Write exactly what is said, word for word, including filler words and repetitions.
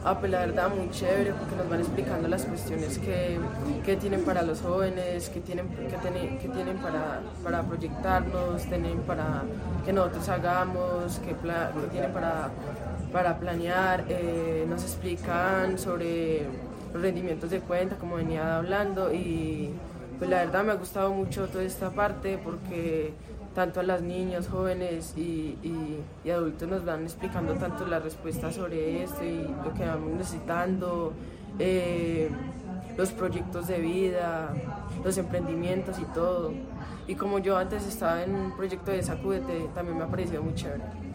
Ah, pues la verdad muy chévere porque nos van explicando las cuestiones que, que tienen para los jóvenes, que tienen, que tienen, que tienen para, para proyectarnos, tienen para que nosotros hagamos, que, pla, que tienen para, para planear. Eh, nos explican sobre los rendimientos de cuenta, como venía hablando, y pues la verdad me ha gustado mucho toda esta parte porque tanto a las niñas, jóvenes y, y, y adultos nos van explicando tanto las respuestas sobre esto y lo que vamos necesitando, eh, los proyectos de vida, los emprendimientos y todo. Y como yo antes estaba en un proyecto de Sacúdete, también me ha parecido muy chévere.